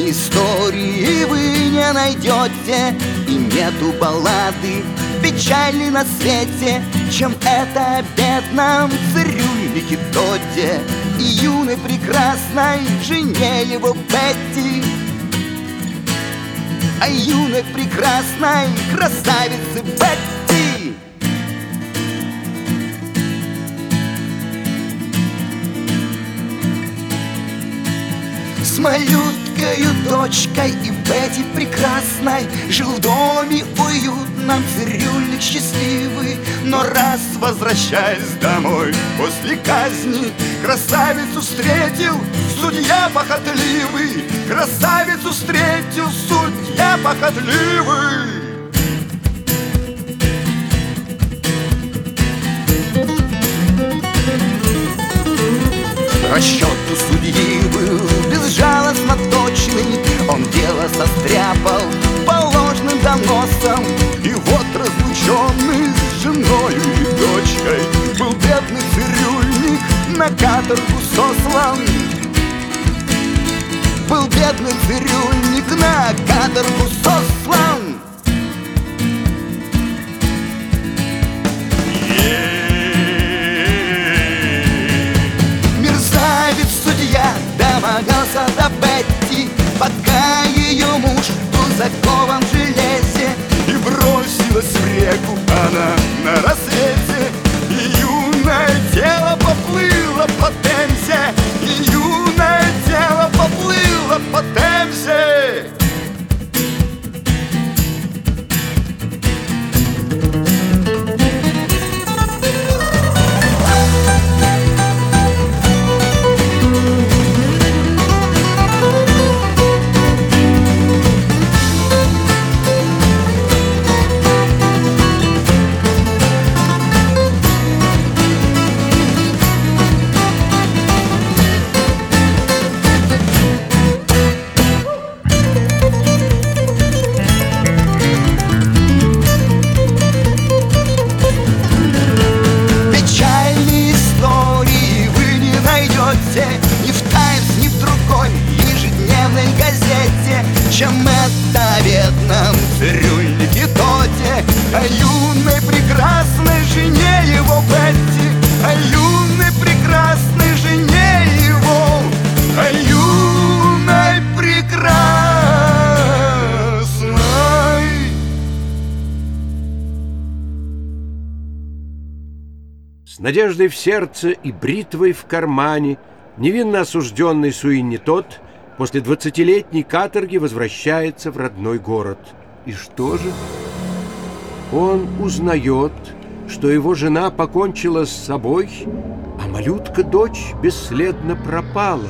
истории вы не найдете, и нету баллады печальней на свете, чем это о бедном цирюльнике Тодде и юной прекрасной жене его Бетти. О юной прекрасной красавице Бетти. С малюткою дочкой и Бетти прекрасной жил в доме уютном цирюльник счастливый. Но раз, возвращаясь домой после казни, красавицу встретил судья похотливый. Красавицу встретил судья похотливый. Расчет у судьи был безжалостно точный. Он дело состряпал по ложным доносам. И вот разлученный с женою и дочкой был бедный цирюльник на каторгу сослан. Был бедный цирюльник на каторгу сослан. Домогался до Бетти, пока ее муж был закован в железе. И бросилась в реку она на рассвете, и юное тело поплыло по Темзе, и юное тело поплыло по Темзе. Ни в «Таймс», ни в другой ежедневной газете, чем это о бедном цирюльнике Тодде, о юной прекрасной жене его Бетти, о юной прекрасной жене его, о юной прекрасной. С надеждой в сердце и бритвой в кармане невинно осужденный Суинни Тодд после 20-летней каторги возвращается в родной город. И что же? Он узнает, что его жена покончила с собой, а малютка-дочь бесследно пропала.